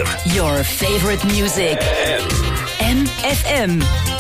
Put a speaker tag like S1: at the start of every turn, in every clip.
S1: 4.
S2: Your favorite music. MFM.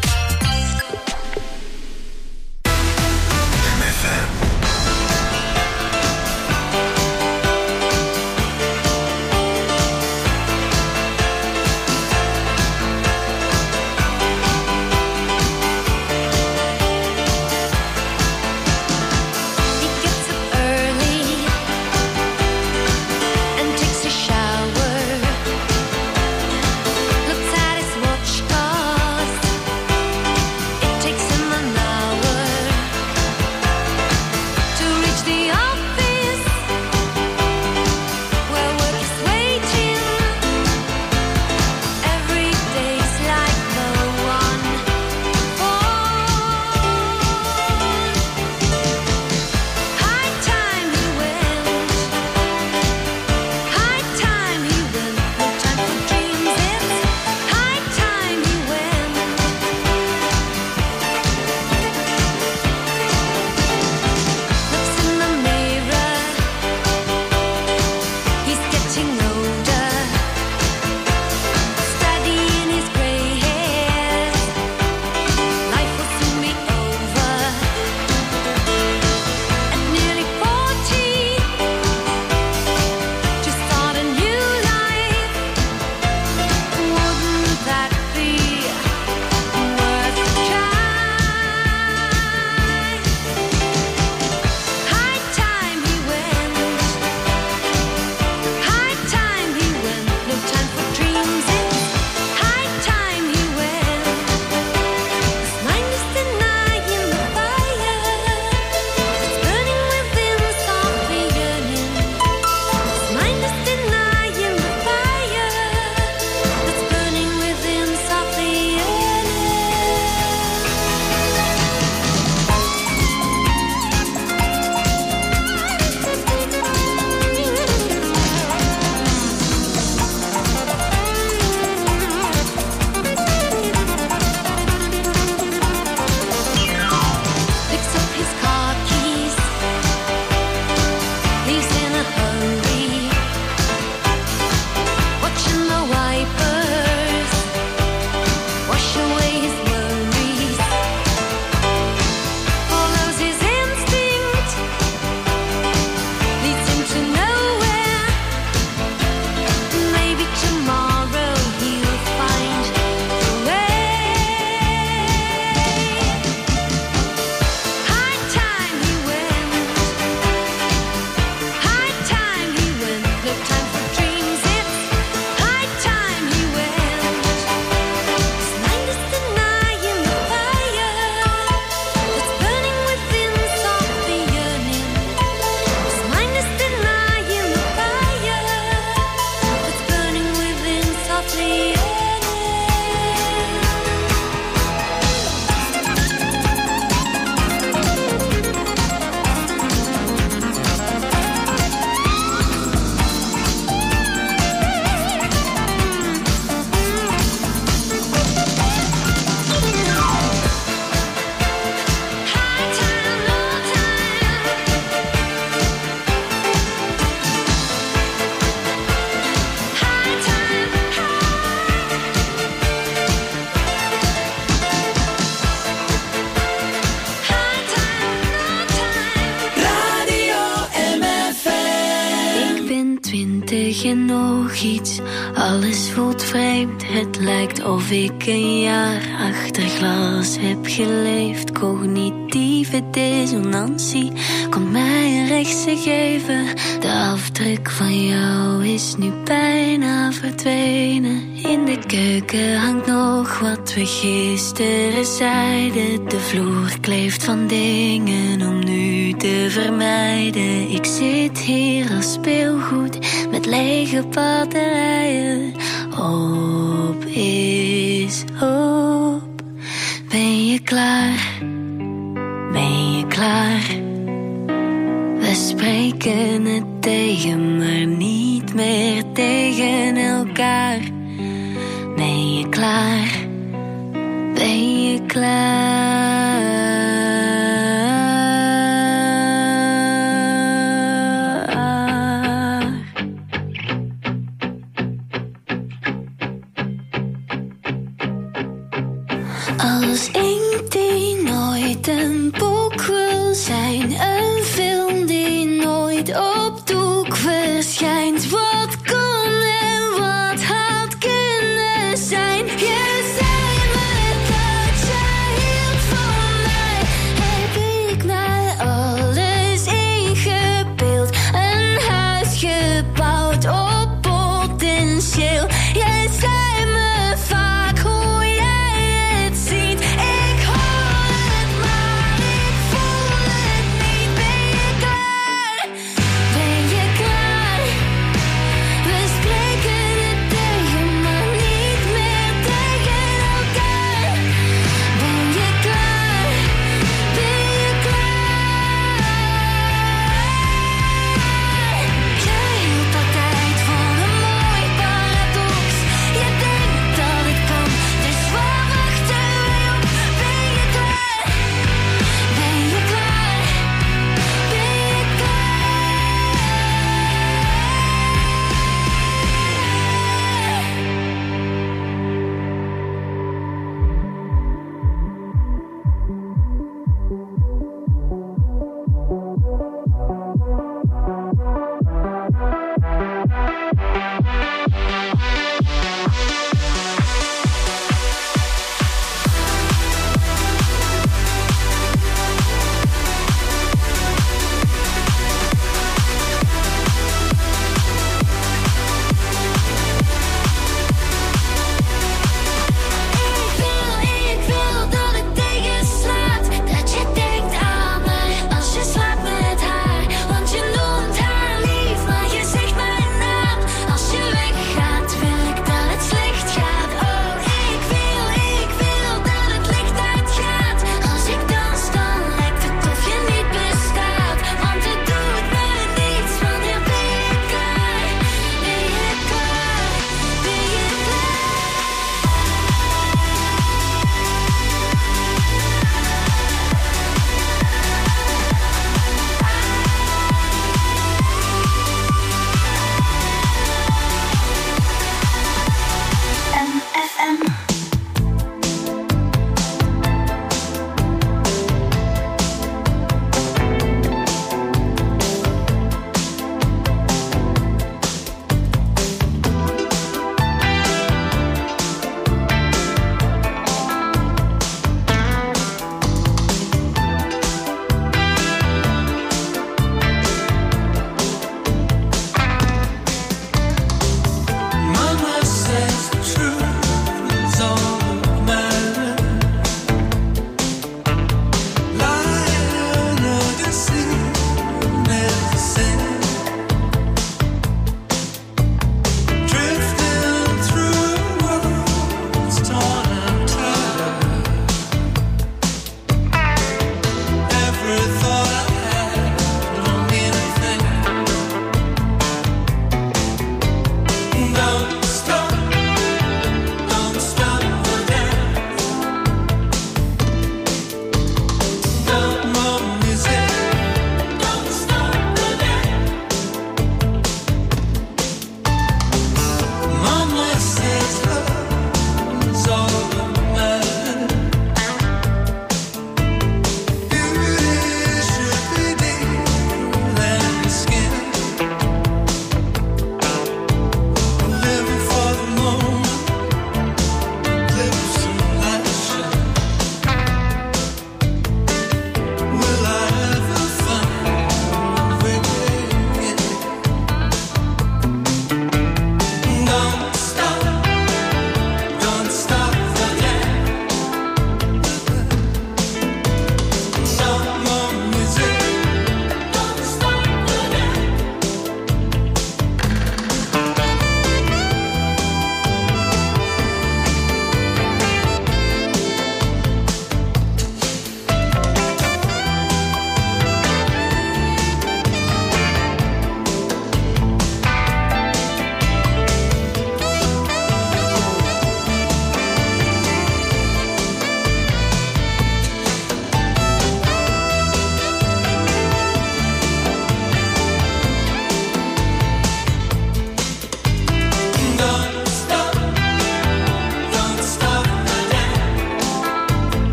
S3: Alles voelt vreemd, het lijkt of ik een jaar achter glas heb geleefd. Cognitieve dissonantie komt mij een rechtse geven. De afdruk van jou is nu bijna verdwenen. In de keuken hangt nog wat we gisteren zeiden. De vloer kleeft van dingen om nu te vermijden. Ik zit hier als speelgoed met lege batterijen. Op is op. Ben je klaar? Ben je klaar? We spreken het tegen, maar niet meer tegen elkaar. Ben je klaar? Ben je klaar? denkt wat kon en wat had kunnen zijn. Je zei me dat je hield van mij. Heb ik mij alles ingebeeld? Een huis gebouwd op potentieel. Jij zei me vaak hoe jij het ziet. Ik hoor het maar ik voel het niet. Ben je klaar? Ben je klaar?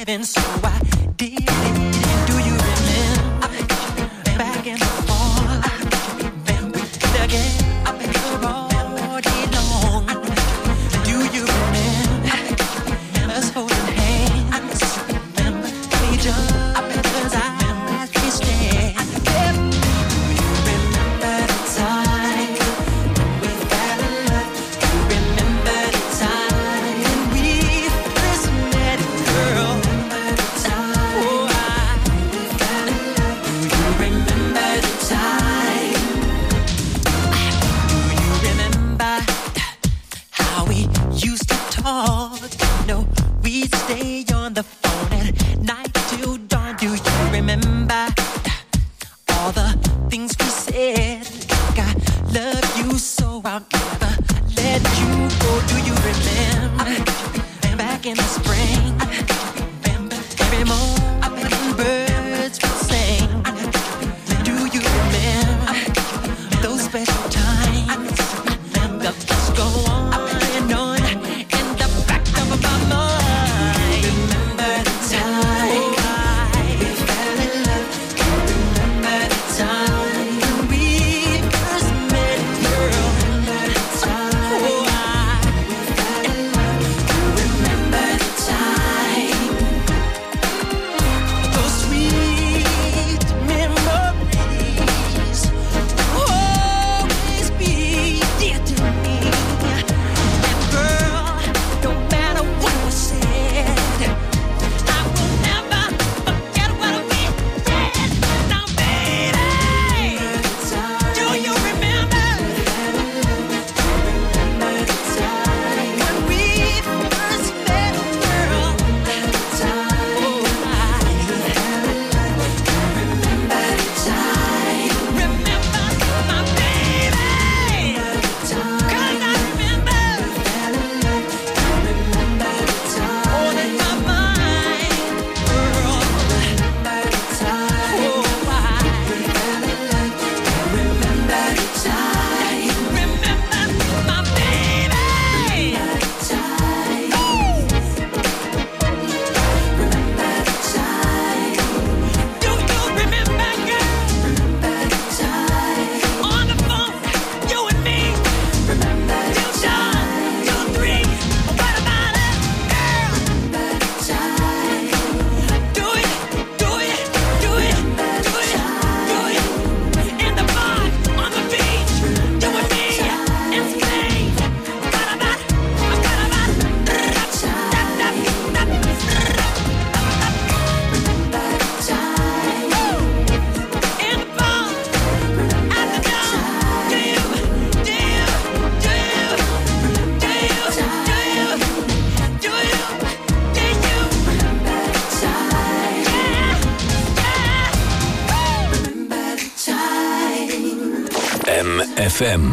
S1: and so I did it. Do you remember back in the fall when we together all day long? Do you remember us holding hands? Remember each other's eyes we stared? Do you remember the time we fell in love? Do you remember the time when we first met, girl? Oh, we fell in love. Do you remember the time? Do you remember how we used to talk? No, we'd stay on the phone at night till dawn. Do you remember all the things we said? Like I love you so I'll never let you go. Do you remember back in the spring? Remember every morning birds would sing. Do you remember those special times? The thoughts go on and on in the back of my mind. Remember the time we fell in love. Remember the time when we first met, girl. Remember the time we fell in love. Remember the time. Those sweet memories will always be dear to me. And girl, no matter what was said, I will never forget what we did. Now, baby, do you remember when we first met, girl? Remember the time. Remember my baby. 'Cause I remember all in my mind, girl. Remember the time. Remember the time. Remember my baby. Remember the time. Remember the time. Do you remember, girl? Remember the time. On the phone, you and me. Remember the time. 2, 3. What about it, girl? Remember the time. Do it, do it, do it, do it, do it. In the bar, on the beach, you and me, in Spain. What about it? What about it? In the bar, at the dawn. Do you?
S4: MFM.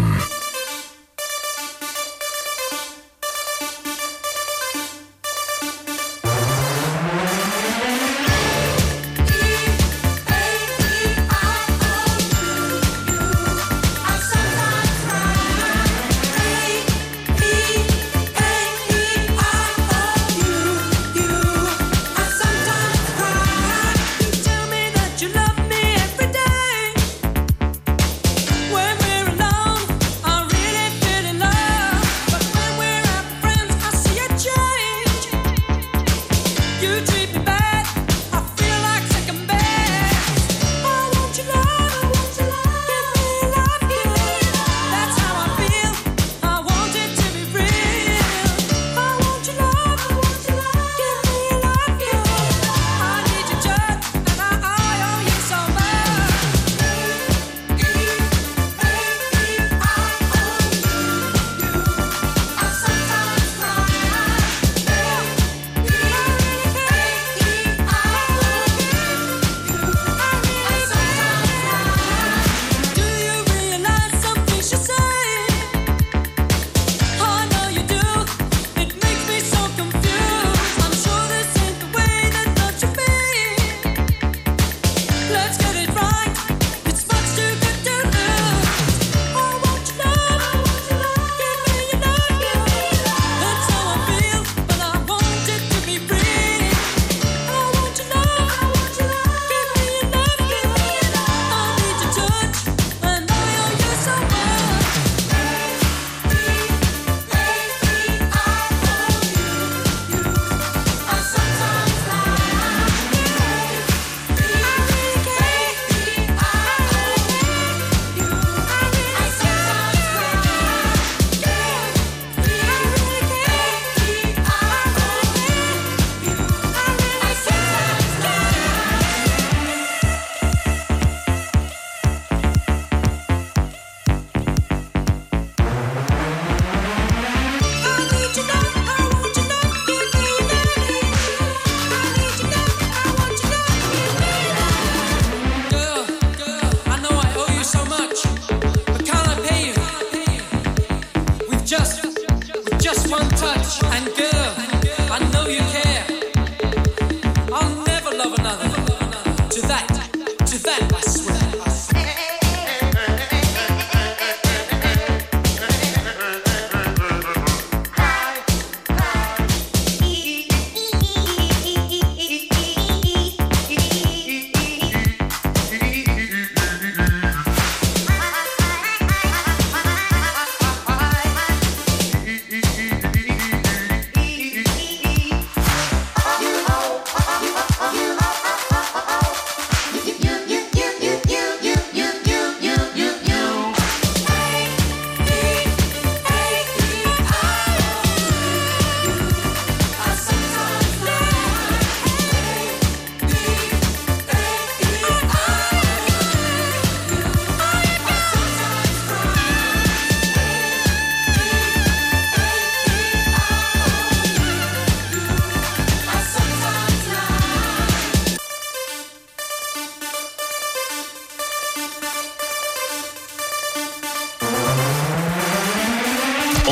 S1: When we're alone,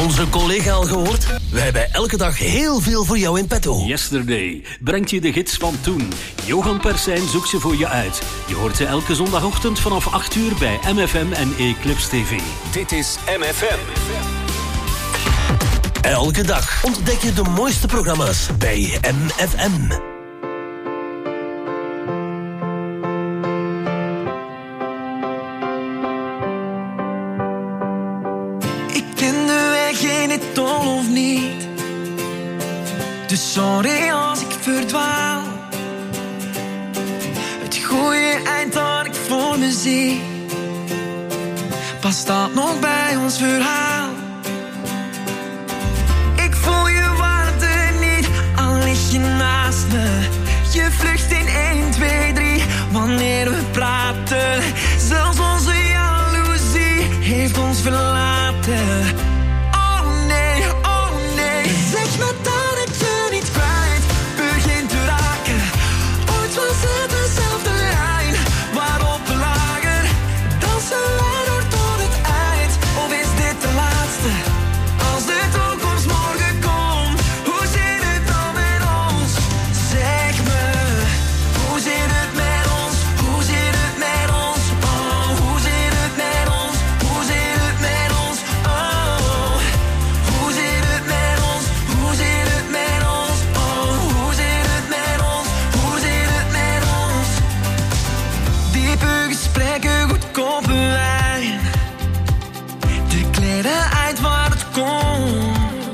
S4: Onze collega al gehoord? Wij hebben elke dag heel veel voor jou in petto.
S5: Yesterday brengt je de gids van toen. Johan Persijn zoekt ze voor je uit. Je hoort ze elke zondagochtend vanaf 8 uur bij MFM en Eclipse TV.
S6: Dit is MFM.
S4: Elke dag ontdek je de mooiste programma's bij MFM.
S1: Ik ken de weg in het tol of niet. Dus sorry als ik verdwaal. Het goede eind dat ik voor me zie, past dat nog bij ons verhaal? Ik voel je waarde niet, al lig je naast me. Je vlucht in 1, 2, 3, wanneer we praten. Zelfs onze jaloezie heeft ons verlaten. Oh nee, zeg me dat ik je niet kwijt begin te raken. Ooit was het dezelfde lijn waarop we lagen. Dansen wij door tot het eind, of is dit de laatste? Als de toekomst morgen komt, hoe zit het dan met ons? Zeg me, hoe zit het met ons? Hoe zit het met ons? Oh, hoe zit het met ons? Hoe zit het met ons? Oh, hoe zit het met ons? Hoe zit het met ons? Oh, hoe zit het met ons? Hoe zit het met ons? Diepe gesprekken, goedkope wijn. De kleden uit waar het komt.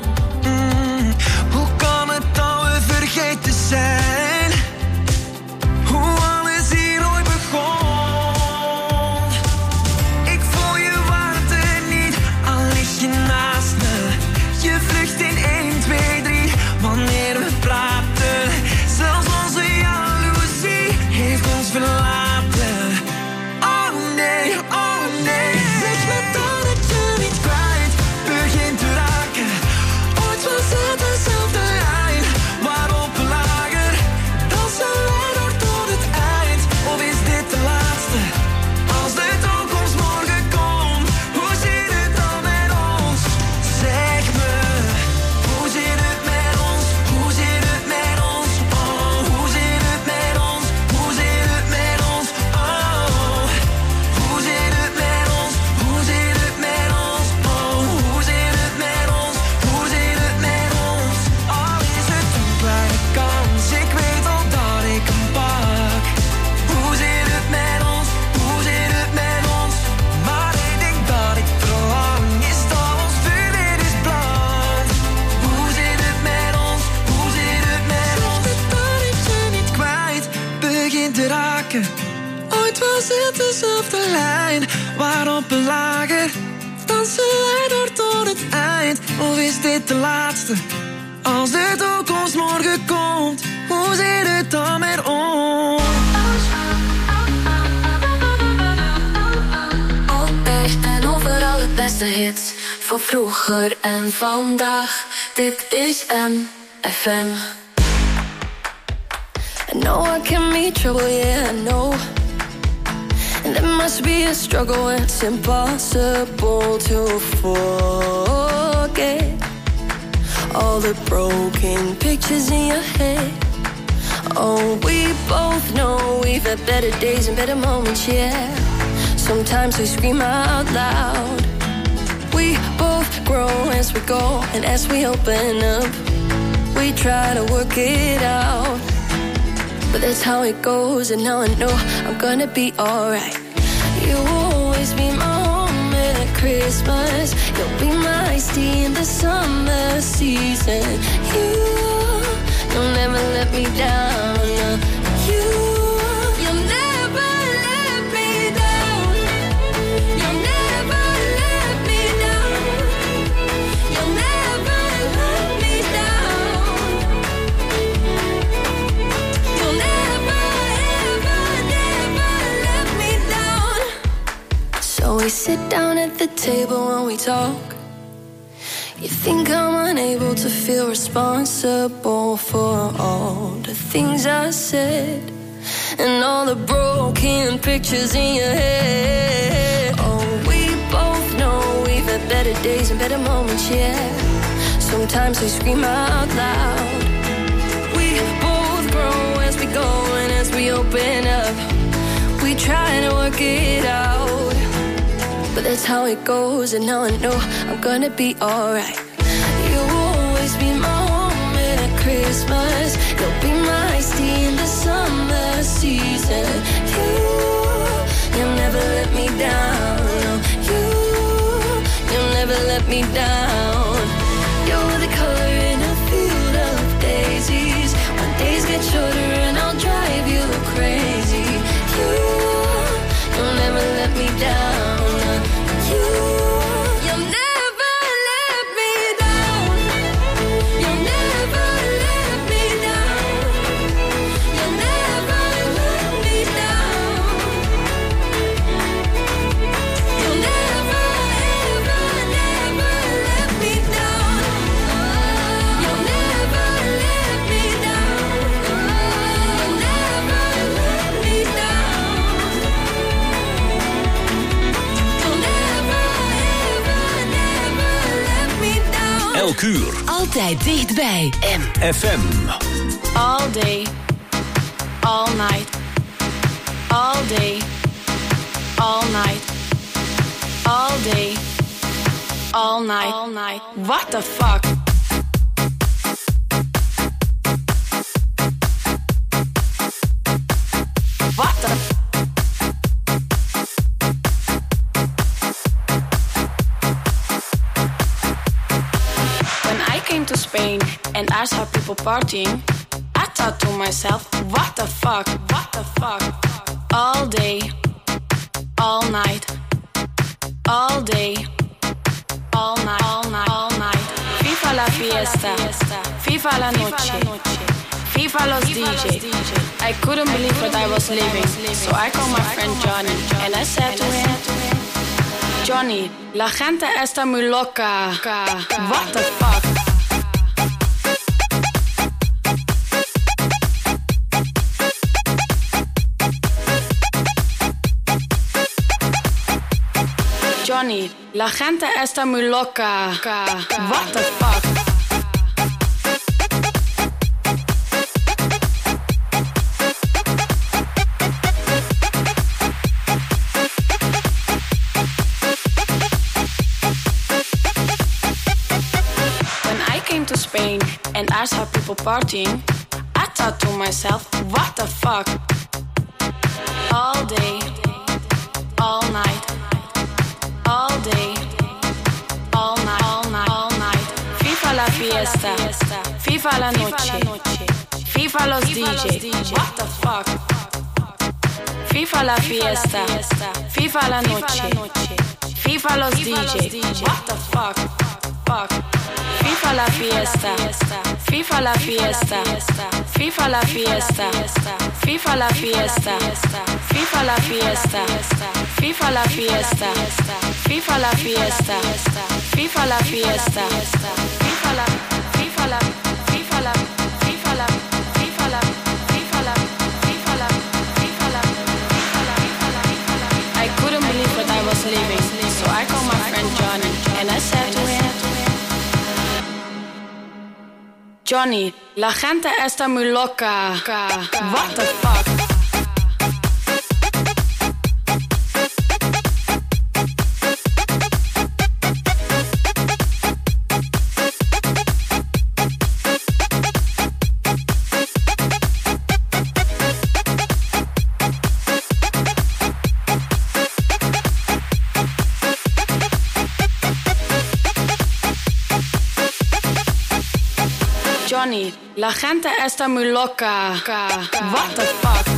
S1: Hoe kan het dat we vergeten zijn? Hoe alles hier ooit begon. Ik voel je waarde niet, al lig je naast me. Je vlucht in 1, 2, 3, wanneer we praten. Zelfs onze jaloezie heeft ons verlaten. Oh nee, zeg me dat ik je niet kwijt begin te raken. Ooit was het dezelfde lijn waarop we lagen. Dansen wij door tot het eind, of is dit de laatste? Als de toekomst morgen komt, hoe zit het dan met ons? Zeg me, hoe zit het met ons? Hoe zit het met ons? Oh, hoe zit het met ons? Hoe zit het met ons? Oh, hoe zit het met ons? Hoe zit het met ons? Oh, hoe zit het met ons? Hoe zit het met ons? Al is het een kleine kans, ik weet al dat ik hem pak. Hoe zit het met ons? Hoe zit het met ons? Maar ik denk dat ik verlang is dat ons vuur weer is brand. Hoe zit het met ons? Hoe zit het met ons? Zeg me dat ik je niet kwijt begin te raken. Ooit was het dezelfde lijn waarop we lagen. Dansen wij door tot het eind, of is dit de laatste? Als de toekomst morgen komt, hoe zit het dan met ons?
S3: Altijd en overal het beste hits. Voor vroeger en vandaag. Dit is MFM. I know I can meet trouble, yeah, I know. And there must be a struggle, it's impossible to forget all the broken pictures in your head. Oh, we both know we've had better days and better moments, yeah. Sometimes we scream out loud. We both grow as we go, and as we open up, we try to work it out. But that's how it goes, and now I know I'm gonna be alright. You'll always be my home at Christmas. You'll be my iced tea in the summer season. You'll never let me down. You'll never let me down. You'll never let me down. You'll never let me down. You'll never, ever, never let me down. So we sit down at the table and we talk. You think I'm unable to feel responsible for all the things I said and all the broken pictures in your head. Oh, we both know we've the better days and better moments, yeah. Sometimes we scream out loud. We both grow as we go and as we open up. We try to work it out, but that's how it goes. And now I know I'm gonna be alright. You'll always be my home at Christmas. You'll be my iced tea in the summer season. You'll never let me down. No, you'll never let me down. You're the color in a field of daisies. When days get shorter and I'll drive you crazy. You'll never let me down. You'll never let me down. You'll never let me down. You'll never let me down. You'll never, ever, never let me down. You'll never let me down. You'll never let me down. You'll never, ever, never let me down.
S4: Elk uur.
S2: Altijd dichtbij.
S4: FM.
S6: All day, all night, all day, all night, all day, all night, all night. What the fuck? What the? When I came to Spain and I saw people partying, I thought to myself, what the fuck, what the fuck? All day, all night, all day, all night, all night, all night. Viva la fiesta, viva la noche, viva los DJs. I couldn't believe what I was living, so I called my friend Johnny and I said to him, Johnny, la gente está muy loca. What the fuck? Johnny, la gente está muy loca. What the fuck? When I came to Spain and I saw people partying, I thought to myself, what the fuck? All day, all night, all day, all night, all night, all night. Viva la fiesta, viva la noche, viva los DJs. What the fuck? Viva la fiesta, viva la noche, viva los DJs. What the fuck? Fuck. Viva la fiesta, viva la fiesta, viva la fiesta, viva la fiesta, viva la fiesta, viva la fiesta, viva la fiesta, viva la fiesta, viva la, viva la, viva la, viva la, viva la, viva la, viva la, viva la, viva la. I couldn't believe what I was living, so I called my friend Johnny and I said to him, Johnny, la gente está muy loca. What the fuck? Johnny, la gente está muy loca. What the fuck?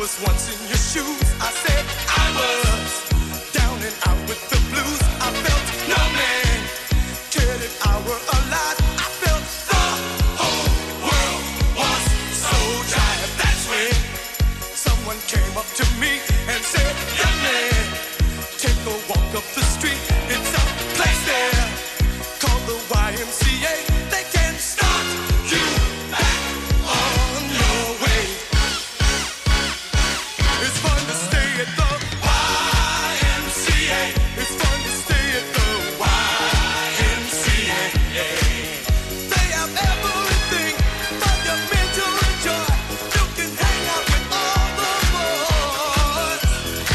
S7: was once in your shoes. I said I was down and out with the blues. I felt no man cared if I were alive. I felt the whole world was so tired. That's when someone came up to me and said, young man, take a walk up the street. It's a place there called the YMCA. They can start you back on your way. It's fun to stay at the YMCA. It's fun to stay at the YMCA. They have everything for your mental enjoy. You can hang out with all the boys.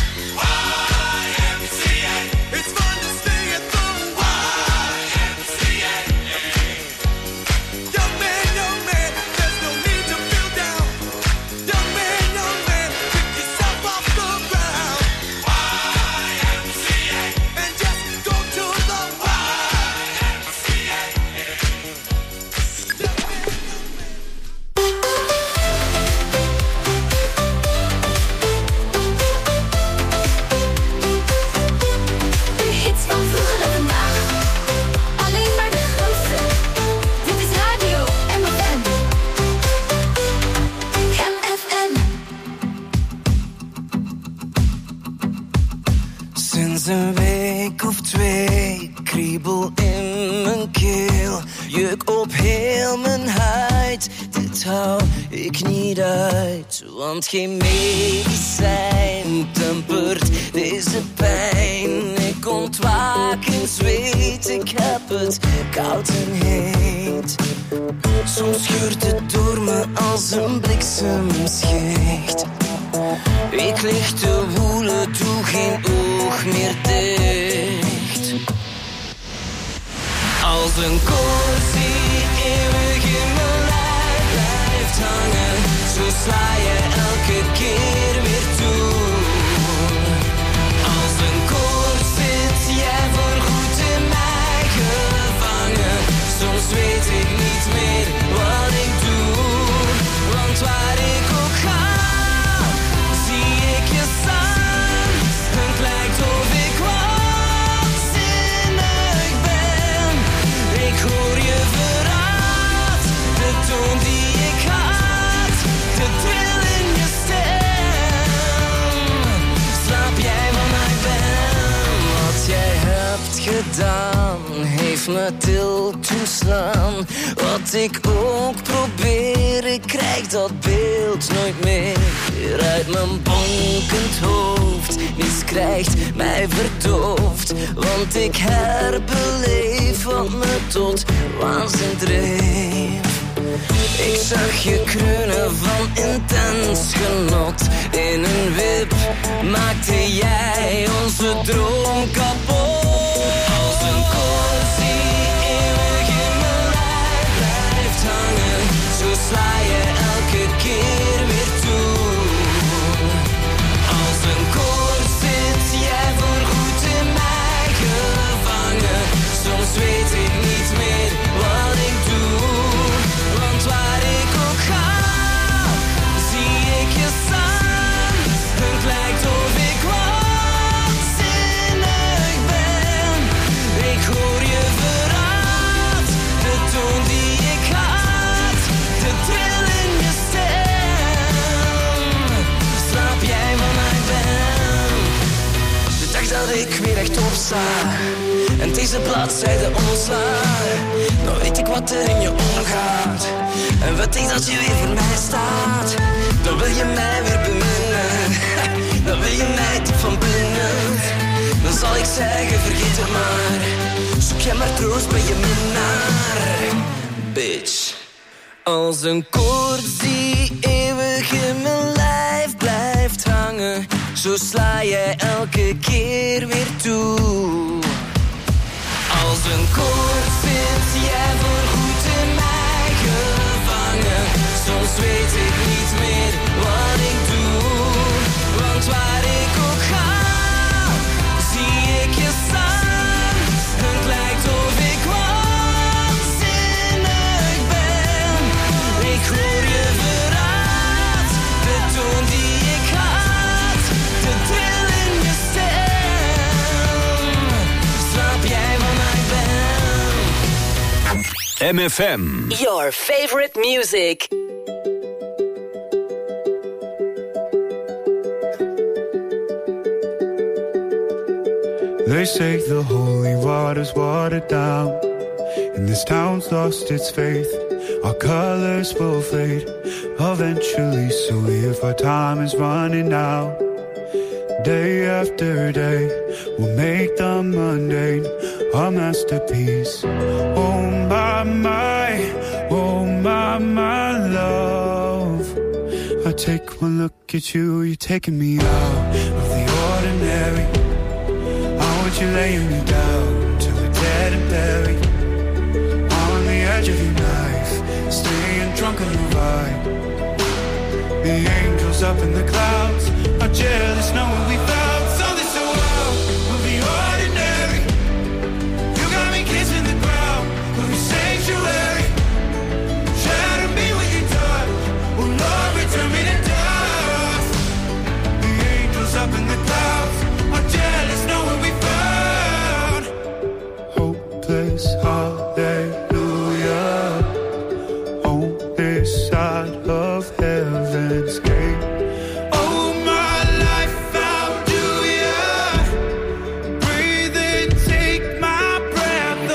S7: YMCA. It's fun to stay at the YMCA. Young man, there's no need to feel down. Young man, pick yourself off the ground. YMCA. And just go to the YMCA.
S3: De hits van vroeger en vandaag. Alleen maar de grootste. Dit is Radio MFM. MFM.
S1: Sinds een week of twee, kriebel in mijn keel, juk op heel mijn huid. Dit hou ik niet uit, want geen medicijn tempert deze pijn. Ik ontwaak in zweet, ik heb het koud en heet. Soms scheurt het door me als een bliksemschicht. Ik lig te woelen, doe geen oog meer dicht. Als een koorts die eeuwig in mijn lijf blijft hangen, zo sla je elke keer weer toe. Als een koorts zit jij voorgoed in mij gevangen. Soms weet ik niet meer wat ik doe, want waar ik ook ga, zie ik je staan. Het lijkt of ik waanzinnig ben. Ik hoor je verraad, de toon die ik haat, de thrill in je stem. Slaap jij van mij ben? Wat jij hebt gedaan heeft me til toeslaan. Wat ik ook probeer, ik krijg dat beeld nooit meer uit mijn bonkend hoofd. Niets krijgt mij verdoofd, want ik herbeleef wat me tot waanzin dreef. Ik zag je kreunen van intens genot. In een wip maakte jij onze droom kapot. Als een koorts die eeuwig in mijn lijf blijft hangen, zo sla je elke keer weer toe. Als een koorts zit jij voorgoed in mij gevangen. Soms weet ik niet meer wat ik doe, want waar ik ook ga, zie ik je staan. Het lijkt of ik waanzinnig ben. Ik hoor je verraad, de toon die ik haat, de thrill in je stem. Slaap jij van mij ben? De dag dat ik weer rechtop sta en deze bladzijde omslaan, dan weet ik wat er in je omgaat. En weet ik dat je weer voor mij staat. Dan wil je mij weer beminnen, dan wil je mij diep van binnen. Dan zal ik zeggen, vergeet het maar. Zoek jij maar troost bij je minnaar, bitch. Als een koorts die eeuwig in mijn lijf blijft hangen, zo sla jij elke keer weer toe. Als een koorts zit jij voorgoed in mij gevangen. Soms weet ik niet meer wat ik doe, want waar ik ook ga, zie ik je staan. Het lijkt of ik waanzinnig ben. Ik hoor je verraad, de toon die ik haat.
S5: MFM.
S2: Your favorite music.
S8: They say the holy water's watered down, and this town's lost its faith. Our colors will fade eventually, so if our time is running out, day after day, we'll make the mundane our masterpiece. Oh my love, I take one look at you, you're taking me out of the ordinary. I want you laying me down till we're dead and buried, on the edge of your knife, staying drunk on your vibe. The angels up in the clouds are jealous knowing we found something so out of the ordinary. You got me kissing the ground of your sanctuary. Shatter me with your touch, oh Lord, return me to dust. The angels up in the clouds are jealous knowing we found hopeless hallelujah on this side of heaven's gate. Oh my life, how do ya breathe and take my breath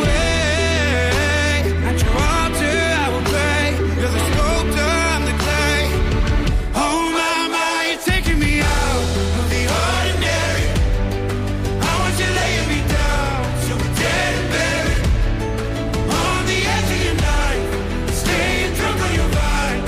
S8: away? At your altar I will pray, you're the sculptor, I'm the clay. Oh my, you're taking me out of the ordinary. I want you laying me down till we're dead and buried, on the edge of your knife, staying drunk on your vine.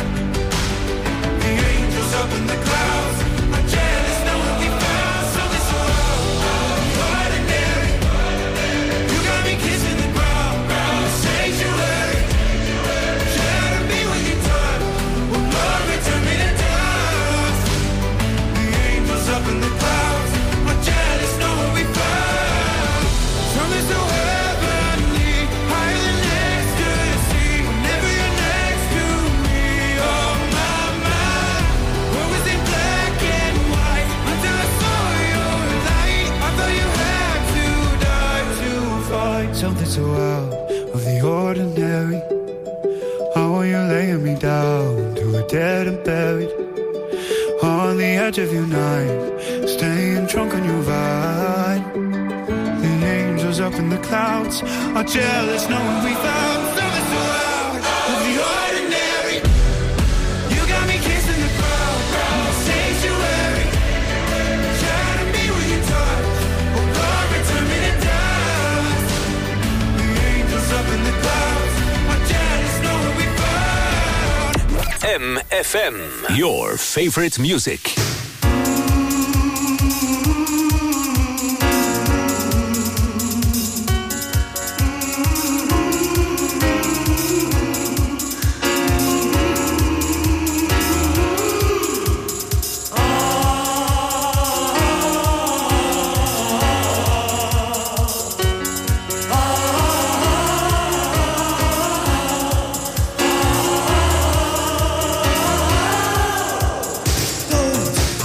S8: The angels up in the clouds are jealous knowing we found something so out of the ordinary. You got me kissing the ground in the sanctuary. Shatter me with your touch, oh Lord, return me to dust. The angels up in the clouds are jealous knowing we found something so heavenly, higher than ecstasy. Whenever you're next to me, oh my, what was in black and white until I saw your light? I thought you had to die to fight something so out of the ordinary. How are you laying me down till we're dead and buried, on the edge of your knife, staying drunk on your vine. The angels up in the clouds are jealous knowing we found something so out of the ordinary. You got me kissing the ground in the sanctuary. Shatter me with your touch, oh Lord, return me to dust. The angels up in the clouds are jealous knowing we found
S5: MFM. Your favorite music.
S8: Don't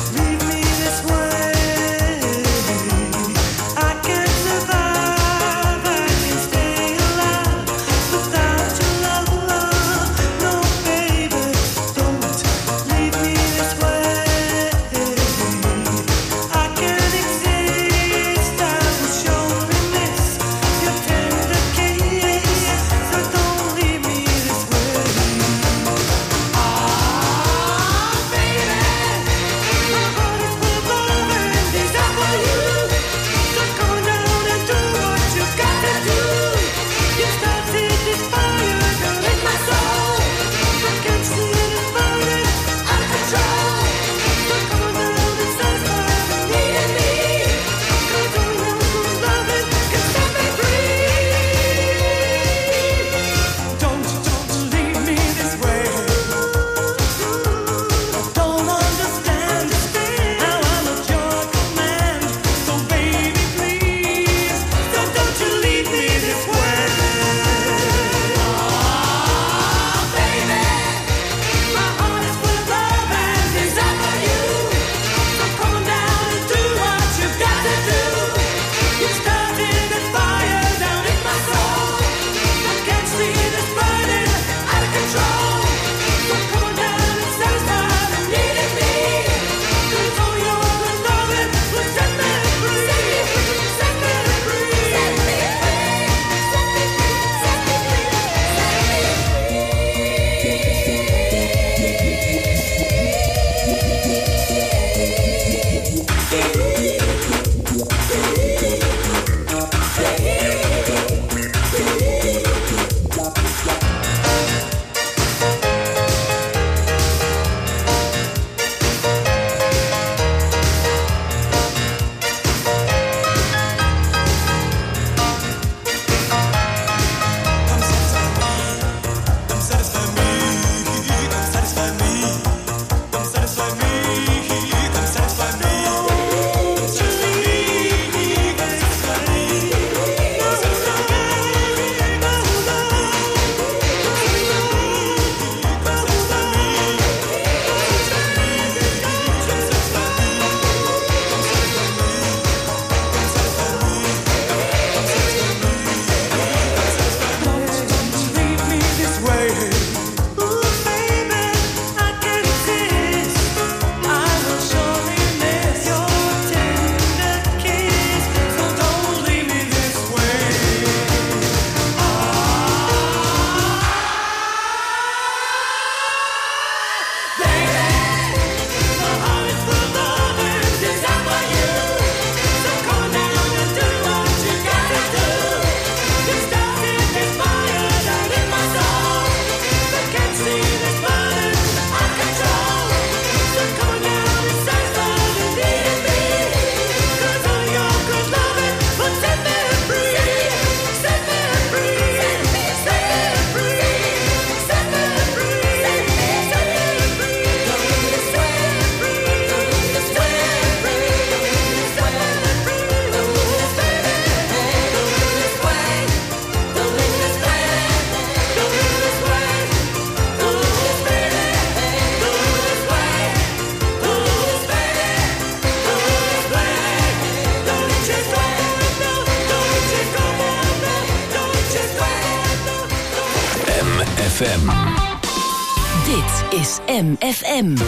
S4: MFM.
S2: Dit is MFM.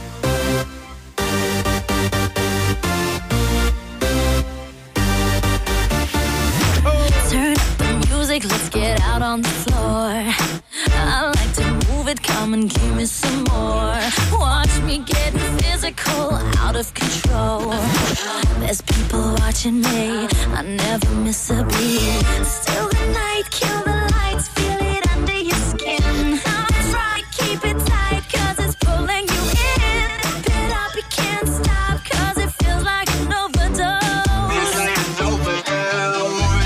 S3: Turn up the music, let's get out on the floor. I like to move it, come and give me some more. Watch me getting physical, out of control. There's people watching me, I never miss a beat. Still the night, kill the lights, feel it under your skin. Try, keep it tight, cause it's pulling you in. Pump it up, you can't stop, cause it feels like an overdose. Feels like an overdose.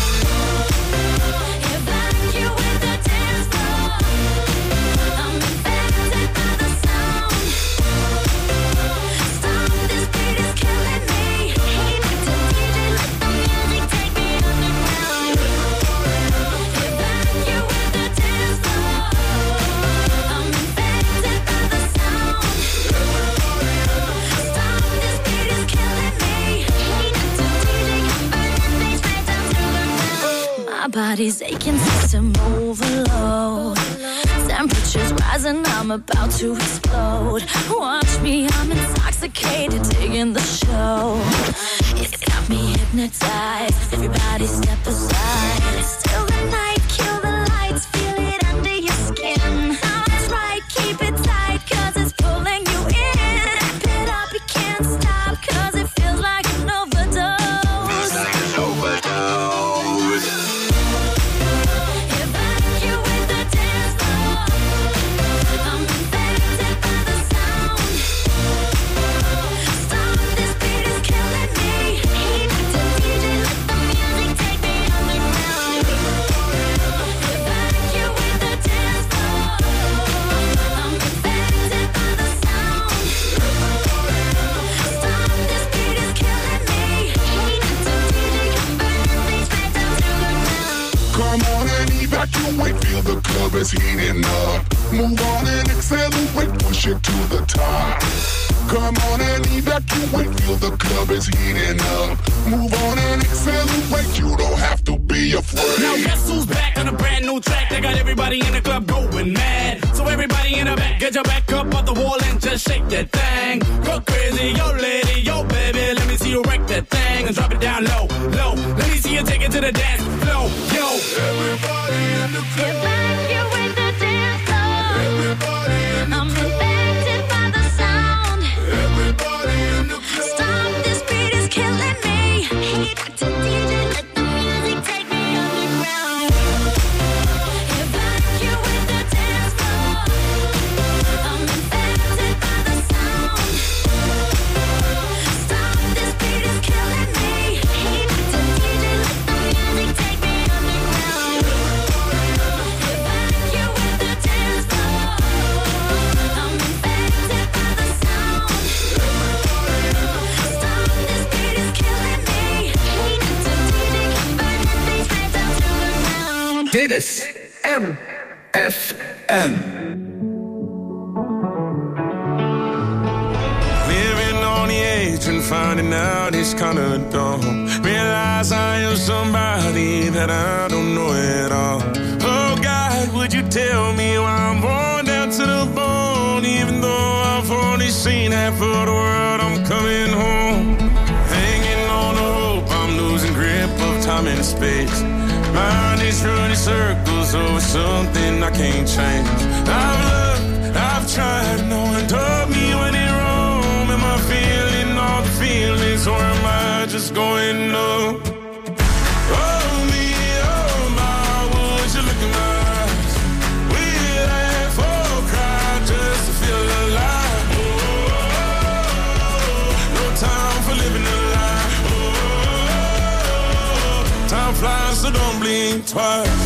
S3: If I you with the dance floor, I'm infected by the sound. Stop, this beat is killing me. Hate it to DJ, let the music take me underground. If I you with the dance floor, I'm infected by the sound. Stop, this beat is killing me. Hate it to DJ, I'm burning things right down to the ground. My body's aching, system overload. Temperatures rising, I'm about to explode. Watch me, I'm intoxicated, digging the show. It's got me hypnotized, everybody step aside. Still the night, kill the lights, feel it under your skin. That's right, keep it tight, cause it's pulling you in. Wrap it up, you can't stop, cause it feels like an overdose. Feels like an overdose. If I you with the dance floor, I'm infected by the sound. Stop, this beat is killing me. Hate it to DJ, let the music take me underground. If I you with the dance floor, I'm infected by the sound. Stop, this beat is killing me. Hate it to DJ, I'm burning things right down to the ground.
S9: Come on and evacuate, feel the club is heating up. Move on and accelerate, push it to the top. Come on and evacuate, feel the club is heating up. Move on and accelerate, you don't have to be afraid.
S8: Now guess who's back on a brand new track? They got everybody in the club going mad. So everybody in the back, get your back up off the wall and just shake that thing. Go crazy, yo lady, yo baby, let me see you wreck that thing and drop it down low, low. Let me see you take it to the dance floor, yo. Everybody in the club.
S3: If I you with the dance floor,
S9: Everybody in the
S3: I'm
S9: club.
S3: infected by the sound.
S9: Everybody in the club.
S3: Stop, this beat is killing me. Hate it to DJ, let the music take me underground. If I you with the dance floor, I'm infected by the sound. Stop, this beat is killing me. Hate it to DJ, let the music take me underground. If I you with the dance floor, I'm infected by the sound. Stop, this beat is killing me. Hate it to DJ, I'm burning things right down to the ground.
S10: Dit is MFM.
S8: Living on the edge and finding out it's kinda dumb. Realize I am somebody that I don't know at all. Oh God, would you tell me why I'm born down to the bone? Even though I've only seen half of the world, I'm coming home. Hanging on the hope, I'm losing grip of time and space. Mind is running circles over something I can't change. I've looked, I've tried, no one told me when it wrong. Am I feeling all the feelings or am I just going up? Oh me, oh my, would you look in my eyes? We laugh or cry just to feel alive. Oh, no time for living a lie. Oh, time flies, so don't blink twice.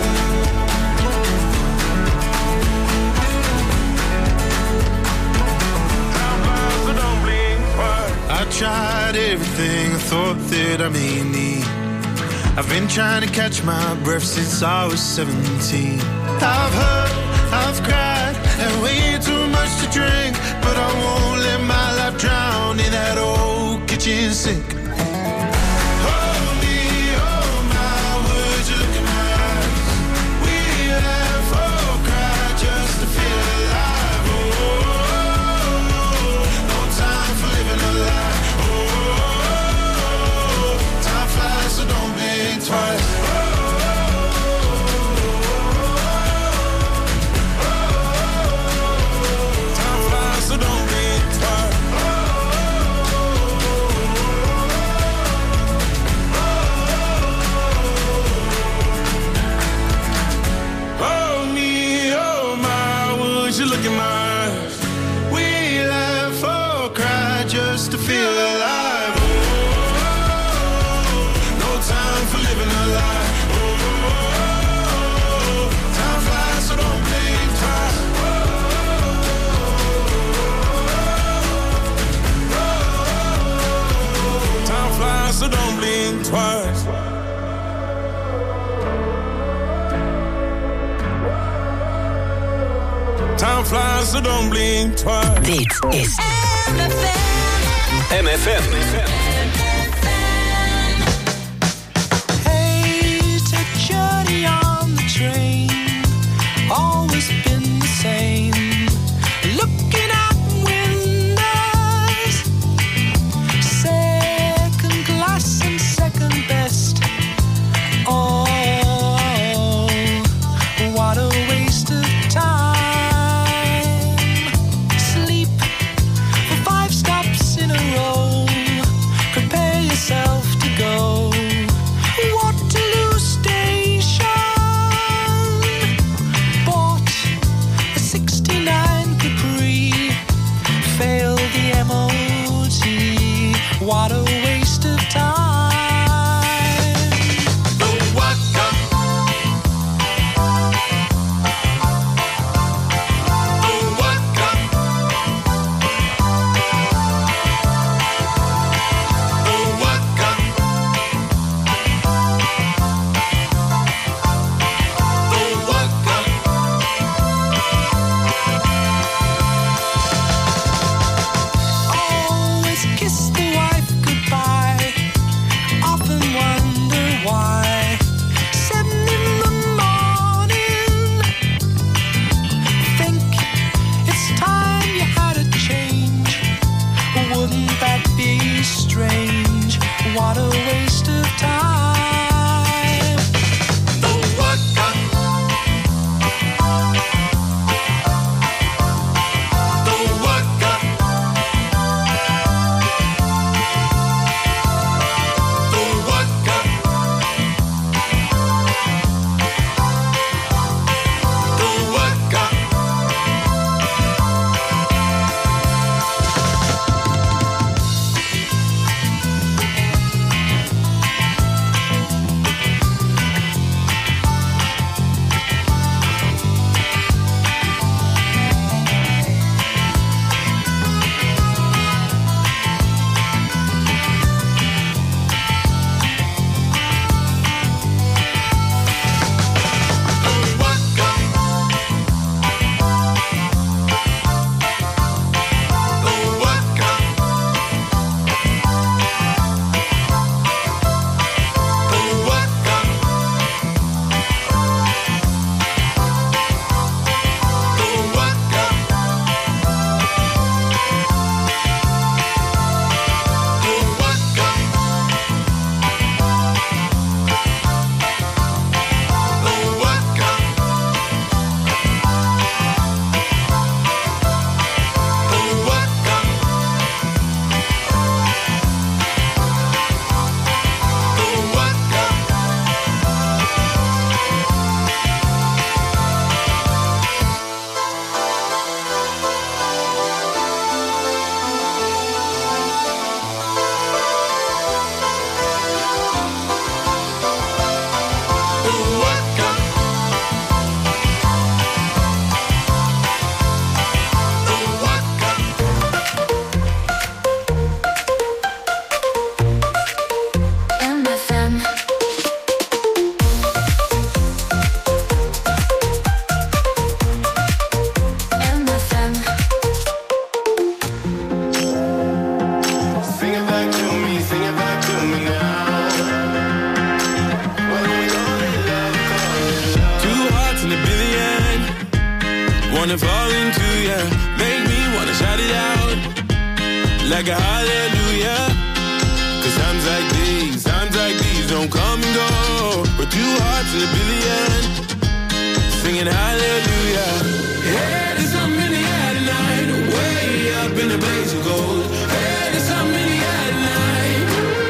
S11: I tried everything I thought that I may need. I've been trying to catch my breath since I was 17. I've hurt, I've cried, and way too much to drink. But I won't let my life drown in that old kitchen sink. Hold me, oh my, would you look in my eyes? We laugh, oh just to feel alive. No time for living a lie. Time flies, so don't blink twice. Time flies, so don't blink twice. Time flies, so don't blink twice.
S2: Dit is
S5: MFM.
S1: Hey, to journey on the train, always been the same. Looking out windows, second class and second best. Oh, what a waste of time. What a waste of time.
S11: Don't walk up. Don't walk up. Don't walk up. Don't walk up.
S1: Always kiss the wife goodbye. Often wonder why. 7 in the morning. Think it's time you had a change. Wouldn't that be strange? What a waste of time.
S11: Don't walk up. Don't walk up. Don't walk up. Don't walk up.
S10: wanna fall into ya. Make me wanna shout it out like a hallelujah. Cause times like these don't come and go. We're 2 hearts in a billion, singing hallelujah. Hey, there's something in the air tonight, way up in the blaze of gold. Hey, there's something in the air tonight.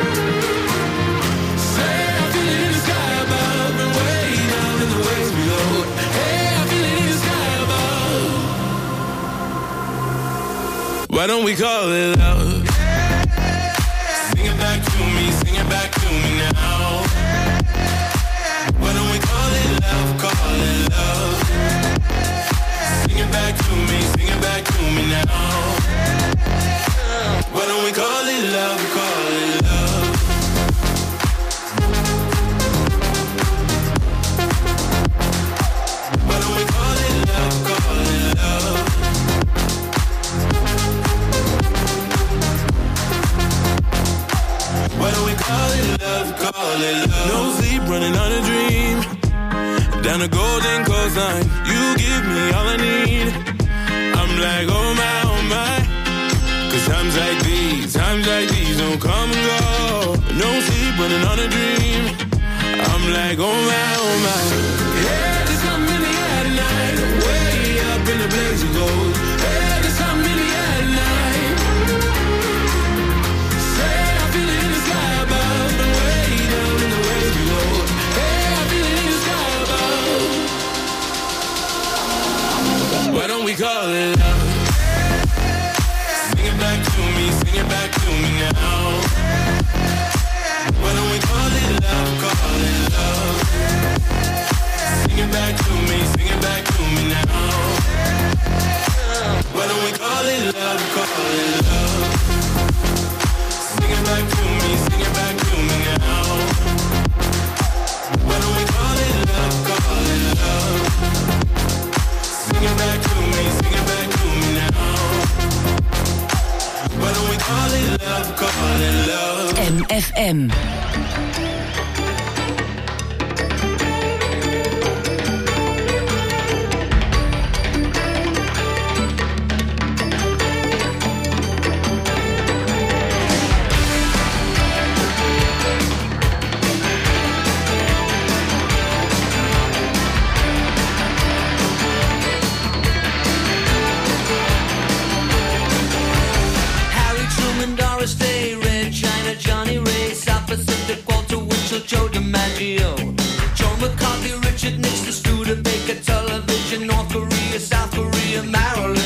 S10: Say I feel it in the sky above and way down in the waves below. Hey, I feel it in the sky above. Why don't we call it love? to me now. Why don't we call it love, call it love? Sing it back to me, sing it back to me now. Why don't we call it love, call it love? Why don't we call it love, call it love? Why don't we call it love, call it love? No sleep, running on a dream. Down the golden coastline, you give me all I need. I'm like, oh my, 'cause times like these don't come and go. No sleep, running on a dream. I'm like, oh my. Yeah, there's something in the air tonight. Way up in the blaze of gold. Yeah, there's something in the air tonight. Say I feel it in the sky above, and way down in the waves below. Hey, I feel it in the sky above. Why don't we call it love? Sing it back to me, sing it back to me now. Why don't we call it love, call it love? Sing it back to me, sing it back to me now. Why don't we call it love, call it love? Sing it back to me, sing it back to me now. Why don't we call it love, call it love? Sing it back to me, sing it back to me now. Why don't we call it love, call it love?
S2: MFM.
S1: Doris Day, Red China, Johnny Ray, South Pacific, Walter Winchell, Joe DiMaggio, Joe McCarthy, Richard Nixon, Studebaker, Television, North Korea, South Korea, Marilyn